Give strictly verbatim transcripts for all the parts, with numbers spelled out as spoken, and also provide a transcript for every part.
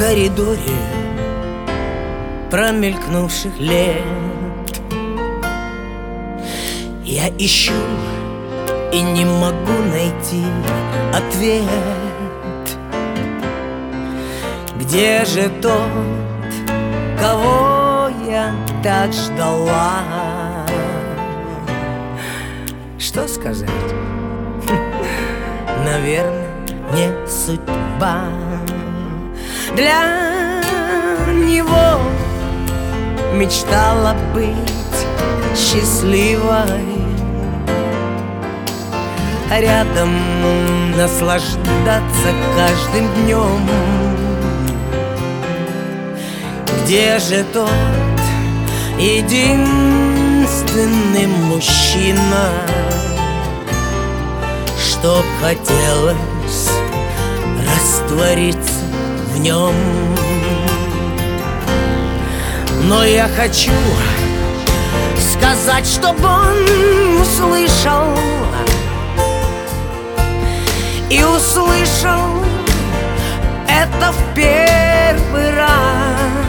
коридоре промелькнувших лет я ищу и не могу найти ответ. Где же тот, кого я так ждала? Что сказать? Наверное, не судьба. Для него мечтала быть счастливой, рядом наслаждаться каждым днем. Где же тот единственный мужчина, чтоб хотелось раствориться в нем? Но я хочу сказать, чтоб он услышал и услышал это в первый раз.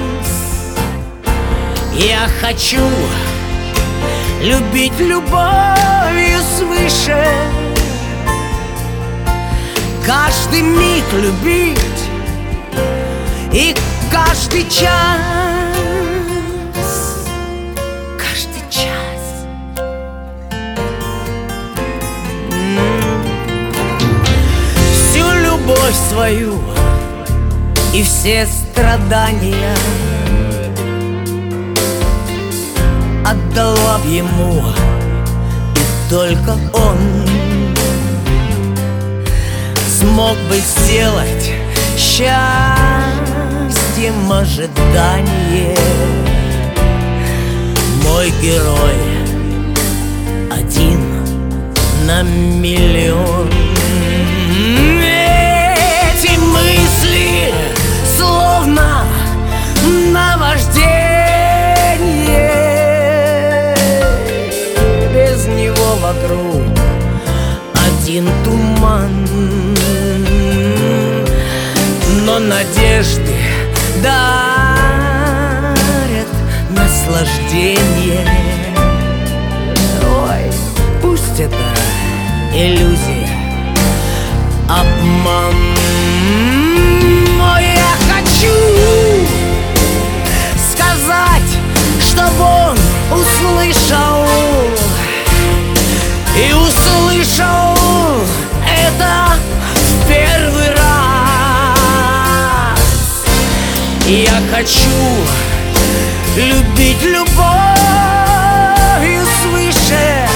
Я хочу любить любовью свыше, каждый миг любить и каждый час, каждый час. Всю любовь свою и все страдания отдала б ему, и только он смог бы сделать счастьем ожидание. Мой герой один на миллион. Эти мысли словно наваждение, без него вокруг один туман. Но надежды дарят наслаждение. Ой, пусть это иллюзия, обман. Но я хочу сказать, чтоб он услышал и услышал это в первый раз. Я хочу любить любовью свыше,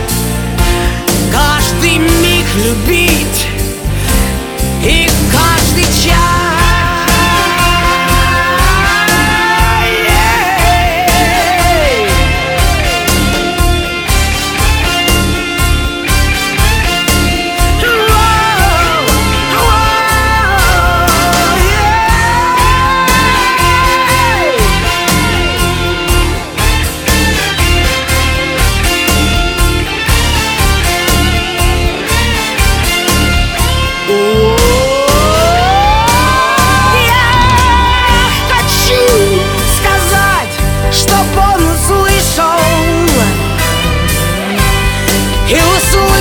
каждый миг любить и каждый час. E o